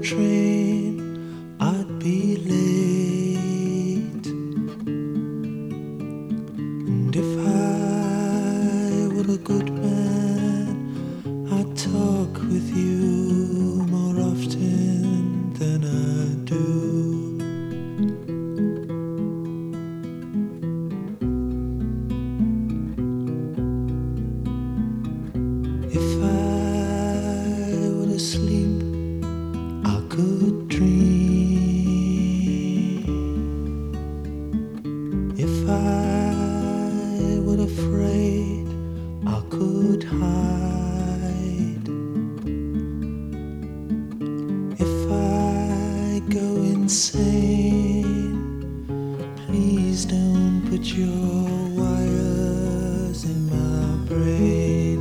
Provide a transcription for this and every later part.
train, I'd be late. And if I were a good man, I'd talk with you more often than I do. If I were asleep, I could dream. If I were afraid, I could hide. If I go insane, please don't put your wires in my brain.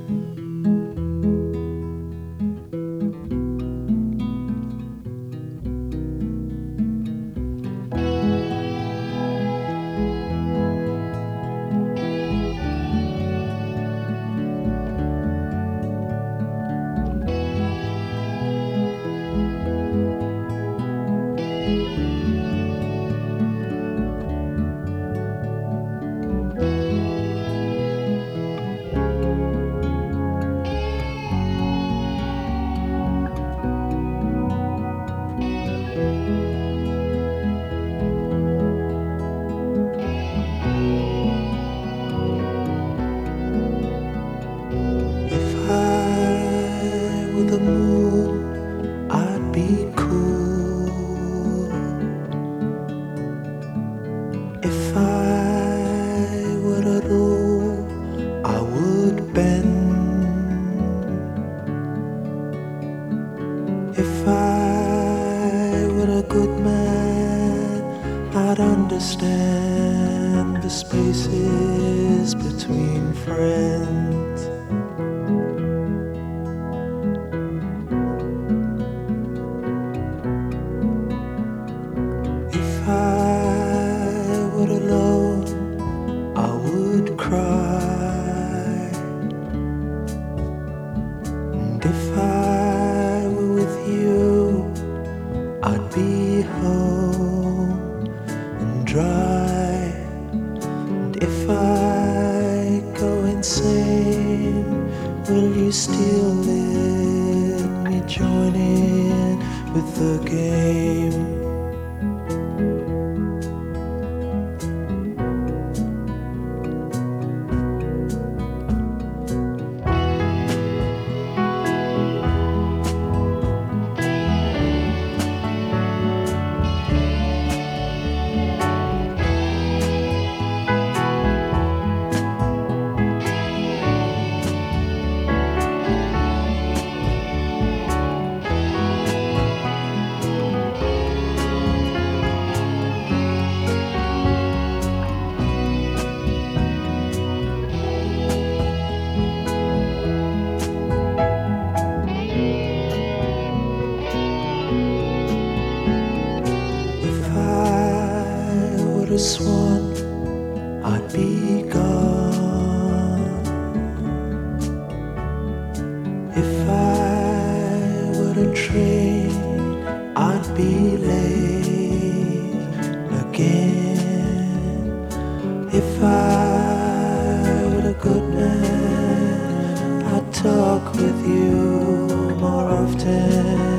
If I were the moon, I'd be cool. If I were a rule, I would bend. If I were a good man, I'd understand the spaces between friends. If I were alone, I would cry. And if I were with you, I'd be home and dry. And if I go insane, will you still let me join in with the game? If I were a swan, I'd be gone. If I were a train, I'd be late again. If I were a good man, I'd talk with you more often